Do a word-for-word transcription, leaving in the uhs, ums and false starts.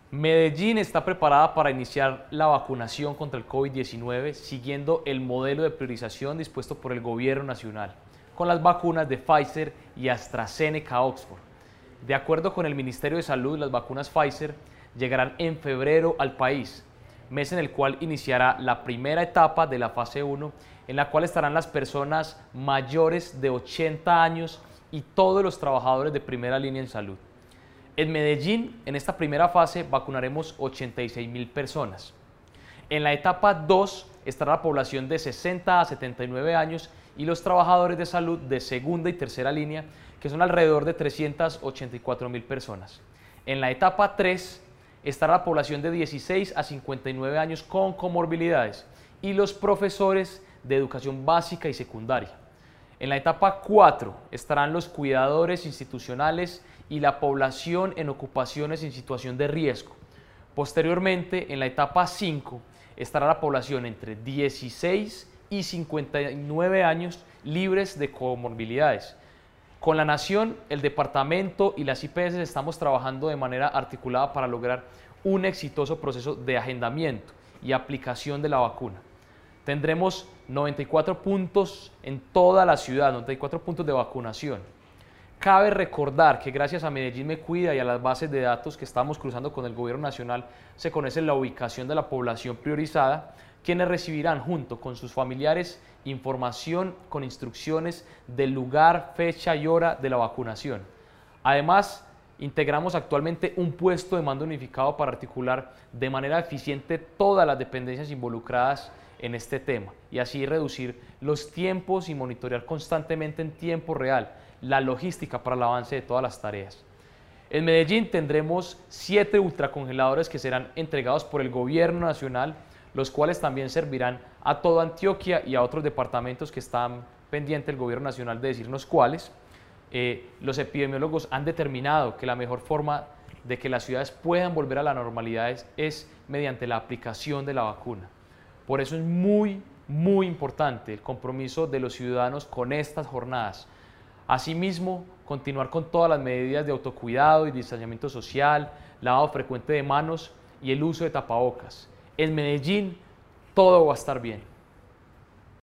Medellín está preparada para iniciar la vacunación contra el COVID diecinueve siguiendo el modelo de priorización dispuesto por el Gobierno Nacional, con las vacunas de Pfizer y AstraZeneca Oxford. De acuerdo con el Ministerio de Salud, las vacunas Pfizer llegarán en febrero al país, mes en el cual iniciará la primera etapa de la fase uno, en la cual estarán las personas mayores de ochenta años y todos los trabajadores de primera línea en salud. En Medellín, en esta primera fase, vacunaremos ochenta y seis mil personas. En la etapa dos estará la población de sesenta a setenta y nueve años y los trabajadores de salud de segunda y tercera línea, que son alrededor de trescientas ochenta y cuatro mil personas. En la etapa tres estará la población de dieciséis a cincuenta y nueve años con comorbilidades y los profesores de educación básica y secundaria. En la etapa cuatro estarán los cuidadores institucionales y la población en ocupaciones en situación de riesgo. Posteriormente, en la etapa cinco, estará la población entre dieciséis y cincuenta y nueve años libres de comorbilidades. Con la Nación, el Departamento y las I P S estamos trabajando de manera articulada para lograr un exitoso proceso de agendamiento y aplicación de la vacuna. Tendremos noventa y cuatro puntos en toda la ciudad, noventa y cuatro puntos de vacunación. Cabe recordar que gracias a Medellín Me Cuida y a las bases de datos que estamos cruzando con el Gobierno Nacional, se conoce la ubicación de la población priorizada, quienes recibirán junto con sus familiares información con instrucciones del lugar, fecha y hora de la vacunación. Además, integramos actualmente un puesto de mando unificado para articular de manera eficiente todas las dependencias involucradas en este tema y así reducir los tiempos y monitorear constantemente en tiempo real la logística para el avance de todas las tareas. En Medellín tendremos siete ultracongeladores que serán entregados por el Gobierno Nacional, los cuales también servirán a toda Antioquia y a otros departamentos que están pendientes del Gobierno Nacional de decirnos cuáles. Eh, los epidemiólogos han determinado que la mejor forma de que las ciudades puedan volver a la normalidad es, es mediante la aplicación de la vacuna. Por eso es muy, muy importante el compromiso de los ciudadanos con estas jornadas. Asimismo, continuar con todas las medidas de autocuidado y distanciamiento social, lavado frecuente de manos y el uso de tapabocas. En Medellín, todo va a estar bien.